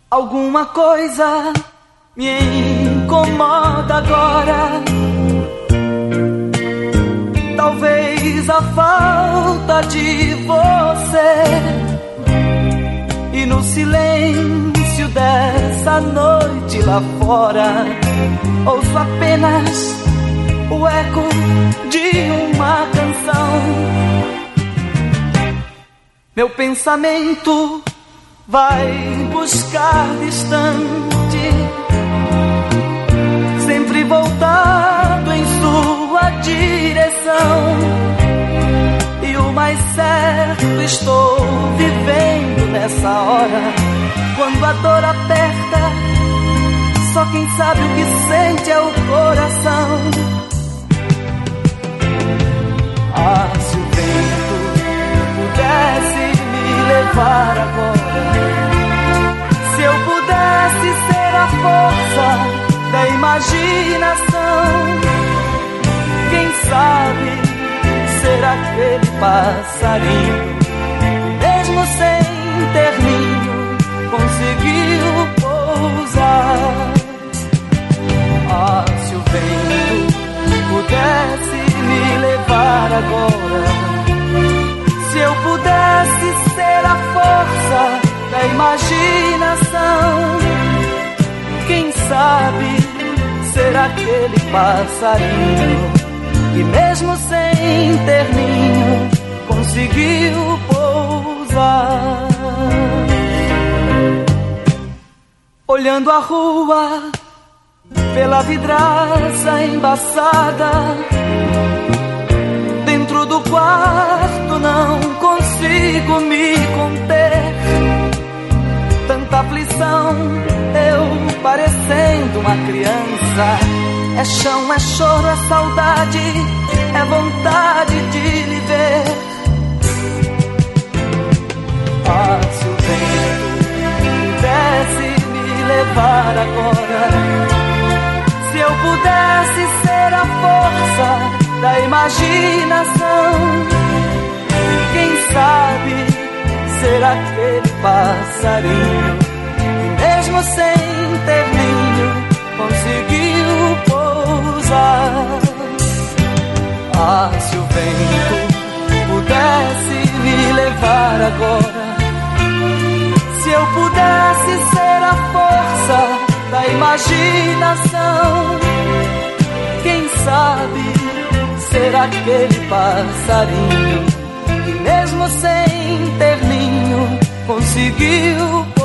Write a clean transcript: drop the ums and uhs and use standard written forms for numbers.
Alguma coisa me incomoda agora. Talvez a falta de você. E no silêncio dessa noite lá fora, ouço apenas o eco de uma canção. Meu pensamento vai buscar distante, sempre voltado em sua direção. E o mais certo estou vivendo nessa hora, quando a dor aperta, só quem sabe o que sente é o coração. Ah, se o vento pudesse me levar agora, se eu pudesse ser a força da imaginação, quem sabe ser aquele passarinho que mesmo sem ter ninho conseguiu pousar. Ah, se o vento pudesse me levar agora, se eu pudesse ser a força da imaginação, quem sabe ser aquele passarinho que mesmo sem ter ninho conseguiu pousar. Olhando a rua pela vidraça embaçada, dentro do quarto não consigo me conter. Tanta aflição, eu parecendo uma criança. É chão, é choro, é saudade, é vontade de lhe ver. Ah, se o vento pudesse me levar agora, se eu pudesse ser a força da imaginação, quem sabe ser aquele passarinho que mesmo sem ter ninho conseguiu pousar. Ah, se o vento pudesse me levar agora, se eu pudesse ser a força da imaginação, quem sabe ser aquele passarinho que mesmo sem ter ninho conseguiu